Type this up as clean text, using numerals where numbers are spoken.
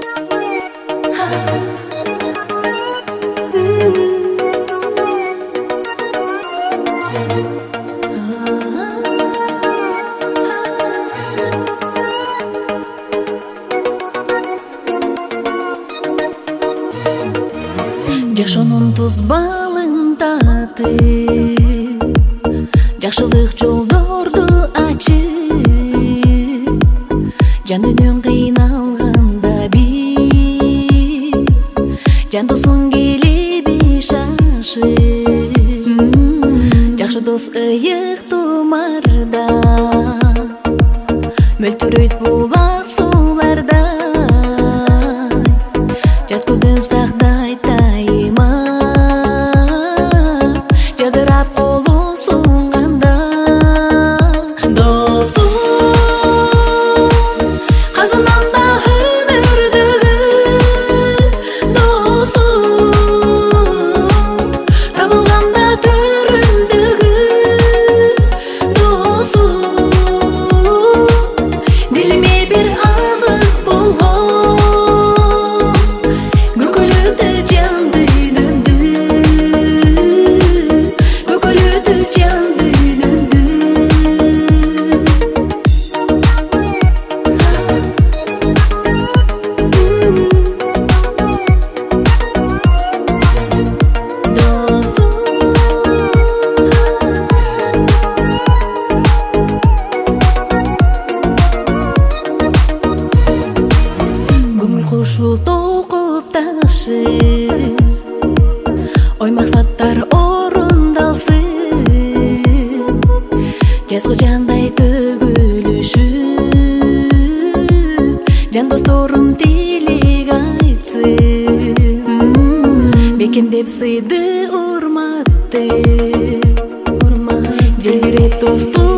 Жашоонун туз балын татып, жакшылык жолдорду ачып, жан үнүн кыйналганда бир, жан досуң келеби шашып, жакшы дос ыйык тумарда, мөлтүрөйт булак сууларда, жат көздөн сактай тайма, жадырап колу сунганда. Досум, казынанда өмүрдөгү досум, табылганда төрүндөгү досум, дилиме бир азык болгон көкөлөтү жан дүйнөмдү, көкөлөтү жан дүйнөмдү. Көңүл кушу токуп ташып, ой максаттар орундалсын, жазгы жандай төгүлүшүп, жан досторум тилек айтсын, бекемдеп сыйды урматты, желбиреп достук